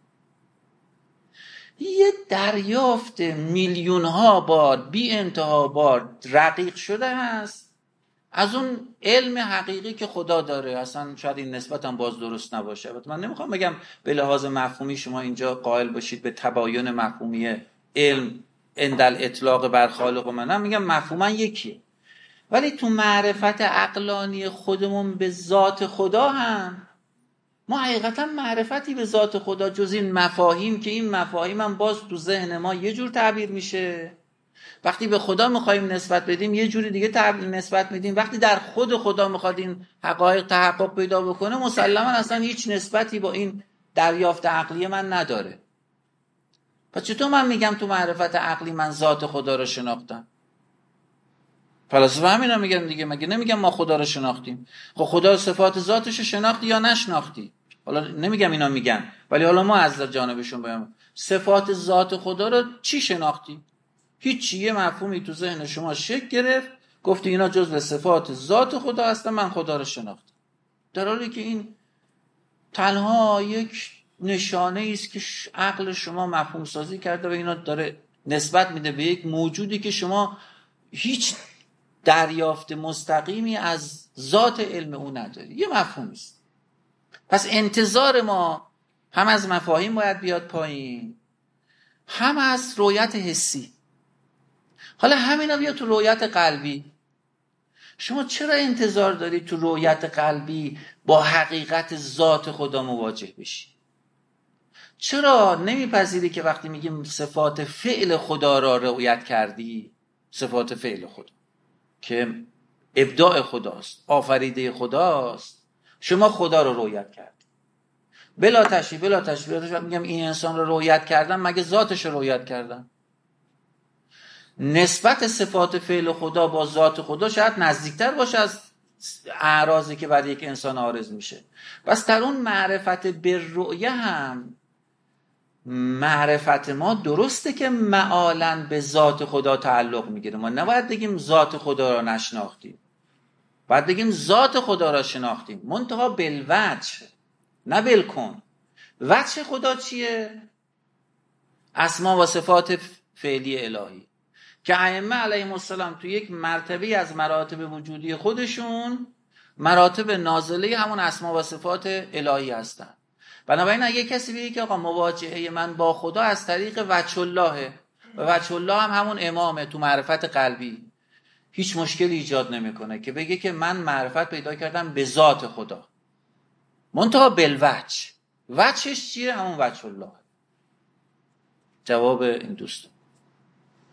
A: یه دریافت میلیون ها بار بی انتها بار رقیق شده هست از اون علم حقیقی که خدا داره. اصلا شاید این نسبت هم باز درست نباشه. من نمیخوام بگم به لحاظ مفهومی شما اینجا قائل باشید به تباین مفهومی علم عند اطلاق بر خالق و من میگم مفهوما یکیه. ولی تو معرفت عقلانی خودمون به ذات خدا هم ما حقیقتا معرفتی به ذات خدا جز این مفاهیم، که این مفاهیم هم باز تو ذهن ما یه جور تعبیر میشه، وقتی به خدا میخوایم نسبت بدیم یه جوری دیگه تعبیر نسبت میدیم، وقتی در خود خدا میخواد این حقایق تحقق پیدا بکنه مسلما اصلا هیچ نسبتی با این دریافت عقلی من نداره. پس چطور من میگم تو معرفت عقلی من ذات خدا رو شناختم؟ فلاسفه همینا میگن دیگه، مگه نمیگم ما خدا رو شناختیم؟ خب خدا صفات ذاتش رو شناختی یا نشناختی؟ حالا نمیگم اینا میگن، ولی حالا ما از جانبشون بگم صفات ذات خدا رو چی شناختی؟ هیچ. یه مفهومی تو ذهن شما شکل گرفت، گفتی اینا جزو صفات ذات خدا هستن، من خدا رو شناختم، در حالی که این تنها یک نشانه است که عقل شما مفهوم سازی کرده و اینا داره نسبت میده به یک موجودی که شما هیچ دریافت مستقیمی از ذات علم او نداری. یه مفهومی است. پس انتظار ما هم از مفاهیم باید بیاد پایین، هم از رؤیت حسی. حالا همینا بیا تو رؤیت قلبی. شما چرا انتظار دارید تو رؤیت قلبی با حقیقت ذات خدا مواجه بشی؟ چرا نمیپذیری که وقتی میگیم صفات فعل خدا را رؤیت کردی، صفات فعل خدا که ابداع خداست، آفریده خداست، شما خدا رو رؤیت کردی بلا تشبیه میگم این انسان رو رؤیت کردم، مگه ذاتش رو رؤیت کردم؟ نسبت صفات فعل خدا با ذات خدا شاید نزدیکتر باشه از اعراضی که برای یک انسان عارض میشه. پس در اون معرفت بالرؤیه هم معرفت ما درسته که معالاً به ذات خدا تعلق میگیره. ما نباید بگیم ذات خدا را نشناختیم، باید بگیم ذات خدا را شناختیم، منتها بالوجه نه بالکن. وجه خدا چیه؟ اسما و صفات فعلی الهی که ائمه علیهم السلام تو یک مرتبه از مراتب وجودی خودشون مراتب نازله همون اسما و صفات الهی هستن. بنابراین اگه کسی بگه که آقا مواجهه من با خدا از طریق وجه الله و وجه الله هم همون امامه تو معرفت قلبی، هیچ مشکلی ایجاد نمیکنه که بگه که من معرفت پیدا کردم به ذات خدا، منتها بالوجه. وجهش چیه؟ همون وجه الله. جواب این دوست